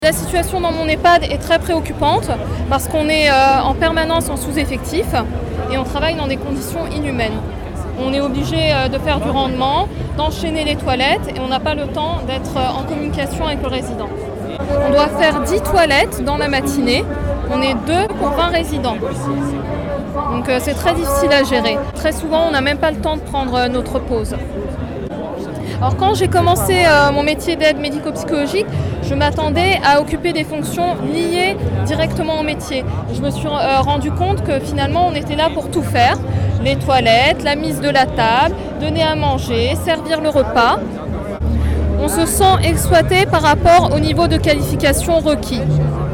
La situation dans mon EHPAD est très préoccupante parce qu'on est en permanence en sous-effectif et on travaille dans des conditions inhumaines. On est obligé de faire du rendement, d'enchaîner les toilettes et on n'a pas le temps d'être en communication avec le résident. On doit faire 10 toilettes dans la matinée, on est 2 pour 20 résidents. Donc c'est très difficile à gérer. Très souvent on n'a même pas le temps de prendre notre pause. Alors quand j'ai commencé mon métier d'aide médico-psychologique, je m'attendais à occuper des fonctions liées directement au métier. Je me suis rendu compte que finalement on était là pour tout faire. Les toilettes, la mise de la table, donner à manger, servir le repas. On se sent exploité par rapport au niveau de qualification requis.